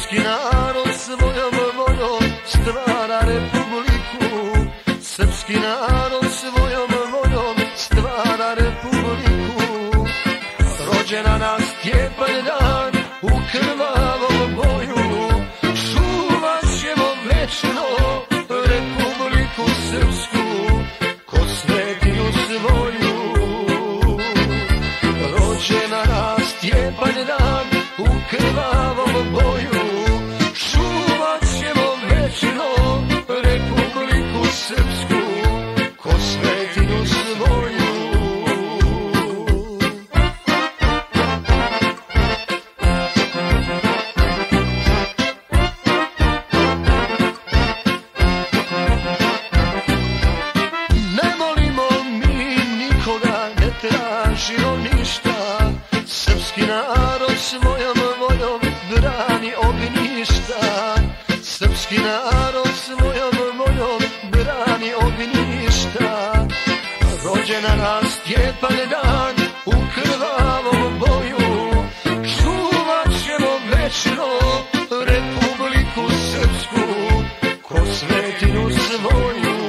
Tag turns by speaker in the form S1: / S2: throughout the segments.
S1: Srpski narod svojom voljom stvara republiku. Srpski narod svojom voljom stvara republiku. Rođena na Stjepan dan u krvavom boju, čuvat ćemo večno republiku srpsku ko svetinju svoju. Rođena na Stjepan dan u krvavom boju, čuvat ćemo večno republiku srpsku ko svetinju svoju. Ne molimo mi nikoga, ne tražimo ništa, srpski narod svojom voljom brani ognjišta. Srpski narod svojom voljom brani ognjišta. Rođena na Stjepan dan u krvavom boju, čuvat ćemo večno republiku srpsku ko svetinju svoju.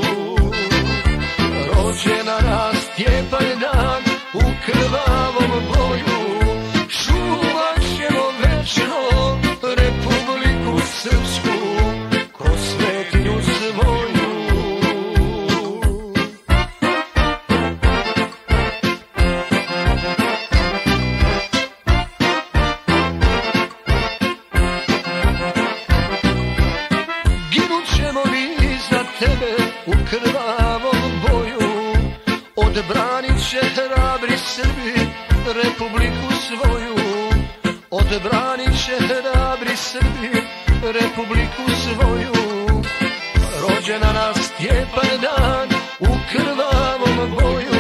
S1: Rođena na Stjepan dan u krvavom boju, čuvat ćemo večno republiku srpsku ko svetinju svoju. Ginut ćemo mi za tebe u krvavom boju, odbranit će hrabri Srbi republiku svoju. Odbranit će hrabri Srbi republiku svoju. Rođena na Stjepan dan u krvavom boju,